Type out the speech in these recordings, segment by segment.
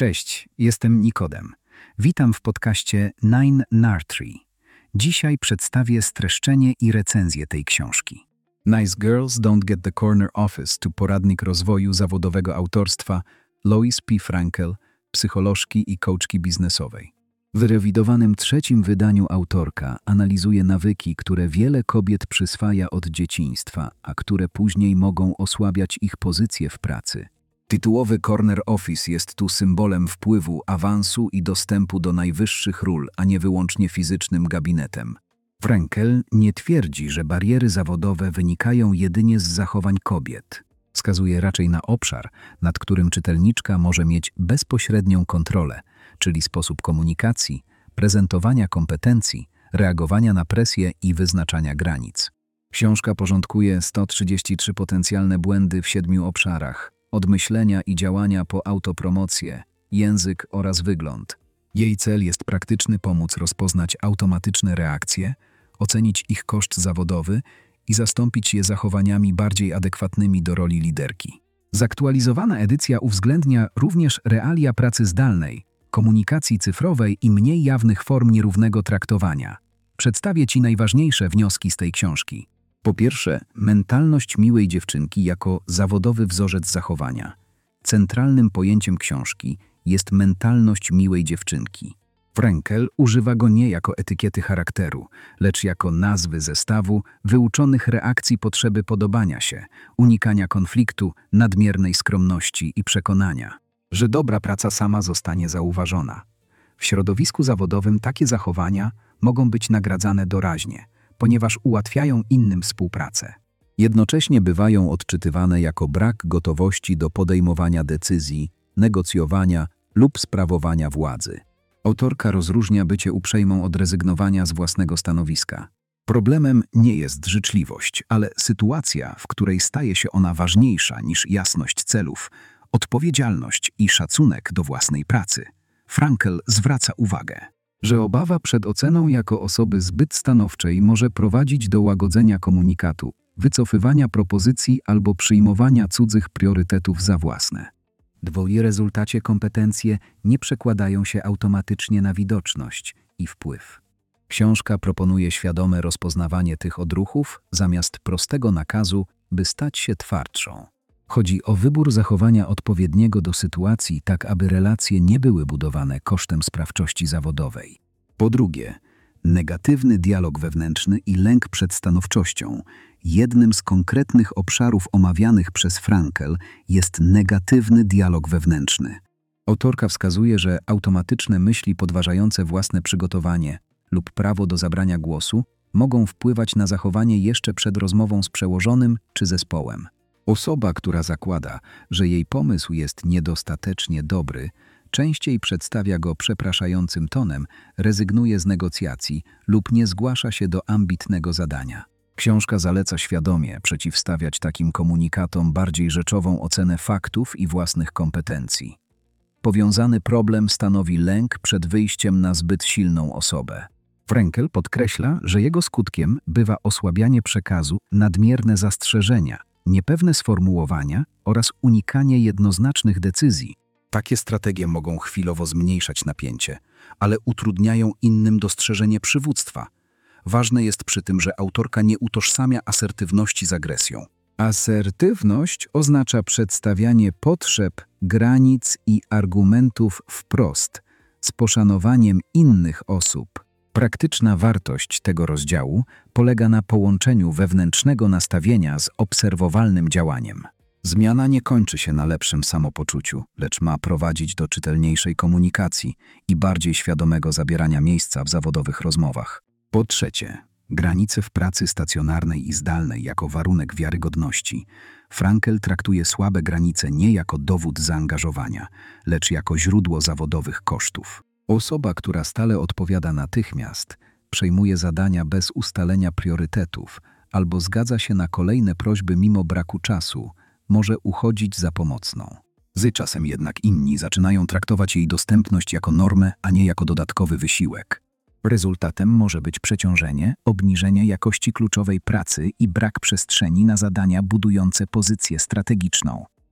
Cześć, jestem Nikodem. Witam w podcaście Nine Nartree. Dzisiaj przedstawię streszczenie i recenzję tej książki. Nice Girls Don't Get the Corner Office to poradnik rozwoju zawodowego autorstwa Lois P. Frankel, psycholożki i coachki biznesowej. W rewidowanym trzecim wydaniu autorka analizuje nawyki, które wiele kobiet przyswaja od dzieciństwa, a które później mogą osłabiać ich pozycję w pracy. Tytułowy Corner Office jest tu symbolem wpływu, awansu i dostępu do najwyższych ról, a nie wyłącznie fizycznym gabinetem. Frankel nie twierdzi, że bariery zawodowe wynikają jedynie z zachowań kobiet. Wskazuje raczej na obszar, nad którym czytelniczka może mieć bezpośrednią kontrolę, czyli sposób komunikacji, prezentowania kompetencji, reagowania na presję i wyznaczania granic. Książka porządkuje 133 potencjalne błędy w 7 obszarach, od myślenia i działania po autopromocję, język oraz wygląd. Jej cel jest praktyczny pomóc rozpoznać automatyczne reakcje, ocenić ich koszt zawodowy i zastąpić je zachowaniami bardziej adekwatnymi do roli liderki. Zaktualizowana edycja uwzględnia również realia pracy zdalnej, komunikacji cyfrowej i mniej jawnych form nierównego traktowania. Przedstawię Ci najważniejsze wnioski z tej książki. Po pierwsze, mentalność miłej dziewczynki jako zawodowy wzorzec zachowania. Centralnym pojęciem książki jest mentalność miłej dziewczynki. Frankel używa go nie jako etykiety charakteru, lecz jako nazwy zestawu wyuczonych reakcji potrzeby podobania się, unikania konfliktu, nadmiernej skromności i przekonania, że dobra praca sama zostanie zauważona. W środowisku zawodowym takie zachowania mogą być nagradzane doraźnie, ponieważ ułatwiają innym współpracę. Jednocześnie bywają odczytywane jako brak gotowości do podejmowania decyzji, negocjowania lub sprawowania władzy. Autorka rozróżnia bycie uprzejmą od rezygnowania z własnego stanowiska. Problemem nie jest życzliwość, ale sytuacja, w której staje się ona ważniejsza niż jasność celów, odpowiedzialność i szacunek do własnej pracy. Frankel zwraca uwagę, że obawa przed oceną jako osoby zbyt stanowczej może prowadzić do łagodzenia komunikatu, wycofywania propozycji albo przyjmowania cudzych priorytetów za własne. W rezultacie kompetencje nie przekładają się automatycznie na widoczność i wpływ. Książka proponuje świadome rozpoznawanie tych odruchów zamiast prostego nakazu, by stać się twardszą. Chodzi o wybór zachowania odpowiedniego do sytuacji, tak aby relacje nie były budowane kosztem sprawczości zawodowej. Po drugie, negatywny dialog wewnętrzny i lęk przed stanowczością. Jednym z konkretnych obszarów omawianych przez Frankel jest negatywny dialog wewnętrzny. Autorka wskazuje, że automatyczne myśli podważające własne przygotowanie lub prawo do zabrania głosu mogą wpływać na zachowanie jeszcze przed rozmową z przełożonym czy zespołem. Osoba, która zakłada, że jej pomysł jest niedostatecznie dobry, częściej przedstawia go przepraszającym tonem, rezygnuje z negocjacji lub nie zgłasza się do ambitnego zadania. Książka zaleca świadomie przeciwstawiać takim komunikatom bardziej rzeczową ocenę faktów i własnych kompetencji. Powiązany problem stanowi lęk przed wyjściem na zbyt silną osobę. Frankel podkreśla, że jego skutkiem bywa osłabianie przekazu, nadmierne zastrzeżenia, niepewne sformułowania oraz unikanie jednoznacznych decyzji. Takie strategie mogą chwilowo zmniejszać napięcie, ale utrudniają innym dostrzeżenie przywództwa. Ważne jest przy tym, że autorka nie utożsamia asertywności z agresją. Asertywność oznacza przedstawianie potrzeb, granic i argumentów wprost, z poszanowaniem innych osób. Praktyczna wartość tego rozdziału polega na połączeniu wewnętrznego nastawienia z obserwowalnym działaniem. Zmiana nie kończy się na lepszym samopoczuciu, lecz ma prowadzić do czytelniejszej komunikacji i bardziej świadomego zabierania miejsca w zawodowych rozmowach. Po trzecie, granice w pracy stacjonarnej i zdalnej jako warunek wiarygodności. Frankel traktuje słabe granice nie jako dowód zaangażowania, lecz jako źródło zawodowych kosztów. Osoba, która stale odpowiada natychmiast, przejmuje zadania bez ustalenia priorytetów albo zgadza się na kolejne prośby mimo braku czasu, może uchodzić za pomocną. Z czasem jednak inni zaczynają traktować jej dostępność jako normę, a nie jako dodatkowy wysiłek. Rezultatem może być przeciążenie, obniżenie jakości kluczowej pracy i brak przestrzeni na zadania budujące pozycję strategiczną.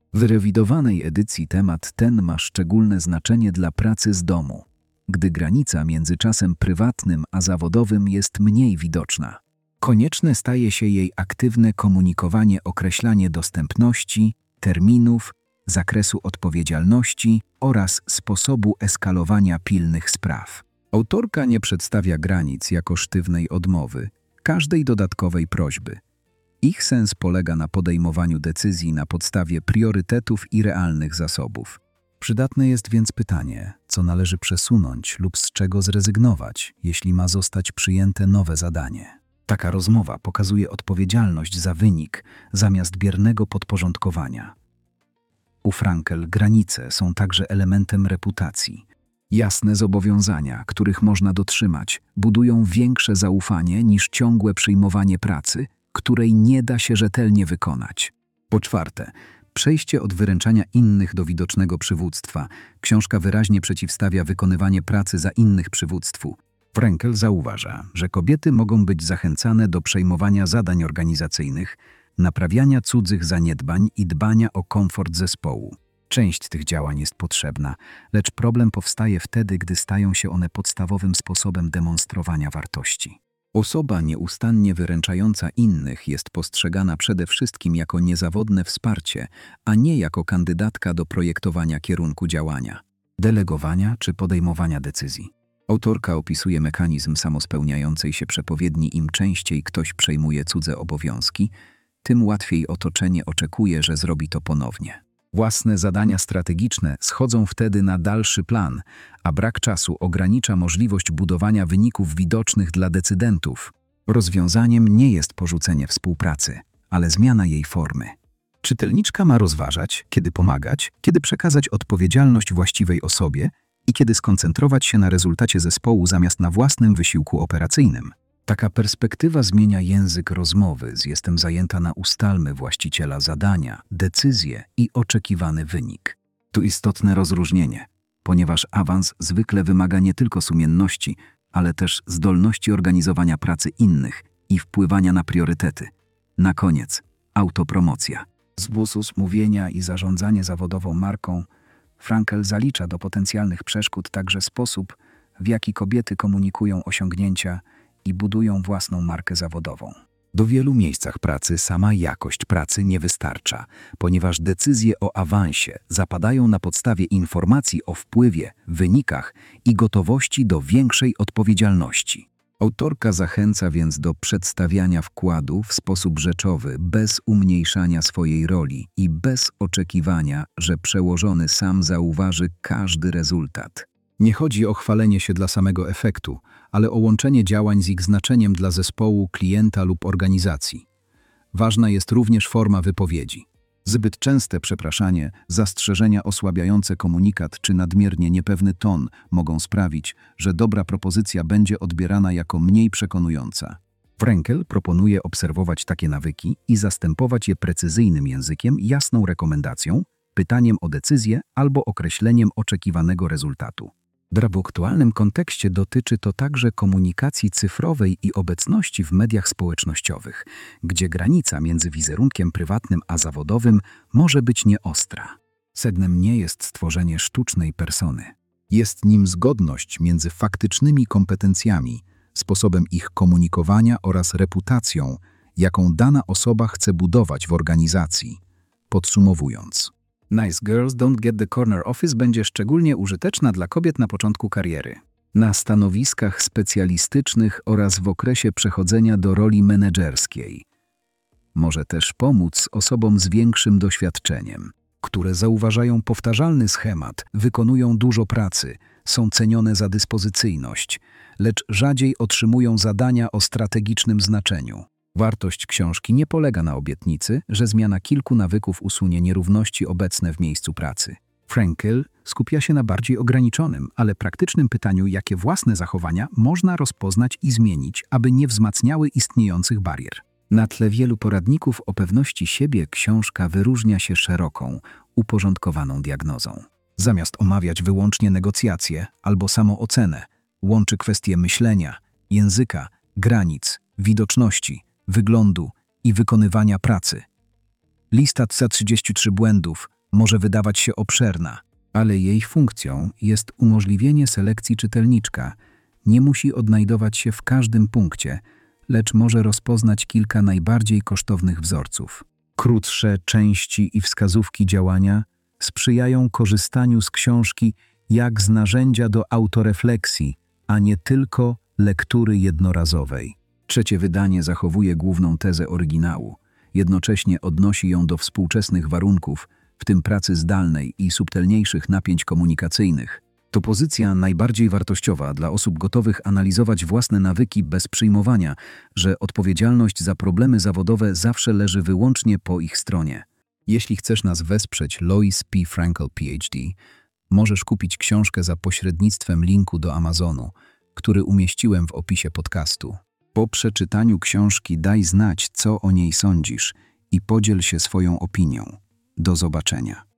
W rewidowanej edycji temat ten ma szczególne znaczenie dla pracy z domu, gdy granica między czasem prywatnym a zawodowym jest mniej widoczna. Konieczne staje się jej aktywne komunikowanie, określanie dostępności, terminów, zakresu odpowiedzialności oraz sposobu eskalowania pilnych spraw. Autorka nie przedstawia granic jako sztywnej odmowy, każdej dodatkowej prośby. Ich sens polega na podejmowaniu decyzji na podstawie priorytetów i realnych zasobów. Przydatne jest więc pytanie, co należy przesunąć lub z czego zrezygnować, jeśli ma zostać przyjęte nowe zadanie. Taka rozmowa pokazuje odpowiedzialność za wynik zamiast biernego podporządkowania. U Frankel granice są także elementem reputacji. Jasne zobowiązania, których można dotrzymać, budują większe zaufanie niż ciągłe przyjmowanie pracy, której nie da się rzetelnie wykonać. Po czwarte, przejście od wyręczania innych do widocznego przywództwa. Książka wyraźnie przeciwstawia wykonywanie pracy za innych przywództwu. Frankel zauważa, że kobiety mogą być zachęcane do przejmowania zadań organizacyjnych, naprawiania cudzych zaniedbań i dbania o komfort zespołu. Część tych działań jest potrzebna, lecz problem powstaje wtedy, gdy stają się one podstawowym sposobem demonstrowania wartości. Osoba nieustannie wyręczająca innych jest postrzegana przede wszystkim jako niezawodne wsparcie, a nie jako kandydatka do projektowania kierunku działania, delegowania czy podejmowania decyzji. Autorka opisuje mechanizm samospełniającej się przepowiedni: im częściej ktoś przejmuje cudze obowiązki, tym łatwiej otoczenie oczekuje, że zrobi to ponownie. Własne zadania strategiczne schodzą wtedy na dalszy plan, a brak czasu ogranicza możliwość budowania wyników widocznych dla decydentów. Rozwiązaniem nie jest porzucenie współpracy, ale zmiana jej formy. Czytelniczka ma rozważać, kiedy pomagać, kiedy przekazać odpowiedzialność właściwej osobie i kiedy skoncentrować się na rezultacie zespołu zamiast na własnym wysiłku operacyjnym. Taka perspektywa zmienia język rozmowy z „jestem zajęta” na „ustalmy właściciela zadania, decyzję i oczekiwany wynik”. Tu istotne rozróżnienie, ponieważ awans zwykle wymaga nie tylko sumienności, ale też zdolności organizowania pracy innych i wpływania na priorytety. Na koniec, autopromocja. Z busus mówienia i zarządzanie zawodową marką, Frankel zalicza do potencjalnych przeszkód także sposób, w jaki kobiety komunikują osiągnięcia i budują własną markę zawodową. W wielu miejscach pracy sama jakość pracy nie wystarcza, ponieważ decyzje o awansie zapadają na podstawie informacji o wpływie, wynikach i gotowości do większej odpowiedzialności. Autorka zachęca więc do przedstawiania wkładu w sposób rzeczowy, bez umniejszania swojej roli i bez oczekiwania, że przełożony sam zauważy każdy rezultat. Nie chodzi o chwalenie się dla samego efektu, ale o łączenie działań z ich znaczeniem dla zespołu, klienta lub organizacji. Ważna jest również forma wypowiedzi. Zbyt częste przepraszanie, zastrzeżenia osłabiające komunikat czy nadmiernie niepewny ton mogą sprawić, że dobra propozycja będzie odbierana jako mniej przekonująca. Frankel proponuje obserwować takie nawyki i zastępować je precyzyjnym językiem, jasną rekomendacją, pytaniem o decyzję albo określeniem oczekiwanego rezultatu. W aktualnym kontekście dotyczy to także komunikacji cyfrowej i obecności w mediach społecznościowych, gdzie granica między wizerunkiem prywatnym a zawodowym może być nieostra. Sednem nie jest stworzenie sztucznej persony. Jest nim zgodność między faktycznymi kompetencjami, sposobem ich komunikowania oraz reputacją, jaką dana osoba chce budować w organizacji. Podsumowując, Nice Girls Don't Get the Corner Office będzie szczególnie użyteczna dla kobiet na początku kariery, na stanowiskach specjalistycznych oraz w okresie przechodzenia do roli menedżerskiej. Może też pomóc osobom z większym doświadczeniem, które zauważają powtarzalny schemat, wykonują dużo pracy, są cenione za dyspozycyjność, lecz rzadziej otrzymują zadania o strategicznym znaczeniu. Wartość książki nie polega na obietnicy, że zmiana kilku nawyków usunie nierówności obecne w miejscu pracy. Frankel skupia się na bardziej ograniczonym, ale praktycznym pytaniu, jakie własne zachowania można rozpoznać i zmienić, aby nie wzmacniały istniejących barier. Na tle wielu poradników o pewności siebie książka wyróżnia się szeroką, uporządkowaną diagnozą. Zamiast omawiać wyłącznie negocjacje albo samoocenę, łączy kwestie myślenia, języka, granic, widoczności, wyglądu i wykonywania pracy. Lista 33 błędów, Może wydawać się obszerna, ale jej funkcją jest umożliwienie selekcji czytelniczka. Nie musi odnajdować się w każdym punkcie, lecz może rozpoznać kilka najbardziej kosztownych wzorców. Krótsze części i wskazówki działania sprzyjają korzystaniu z książki jak z narzędzia do autorefleksji, a nie tylko lektury jednorazowej. Trzecie wydanie zachowuje główną tezę oryginału, jednocześnie odnosi ją do współczesnych warunków, w tym pracy zdalnej i subtelniejszych napięć komunikacyjnych. To pozycja najbardziej wartościowa dla osób gotowych analizować własne nawyki bez przyjmowania, że odpowiedzialność za problemy zawodowe zawsze leży wyłącznie po ich stronie. Jeśli chcesz nas wesprzeć, Lois P. Frankel PhD, możesz kupić książkę za pośrednictwem linku do Amazonu, który umieściłem w opisie podcastu. Po przeczytaniu książki daj znać, co o niej sądzisz i podziel się swoją opinią. Do zobaczenia.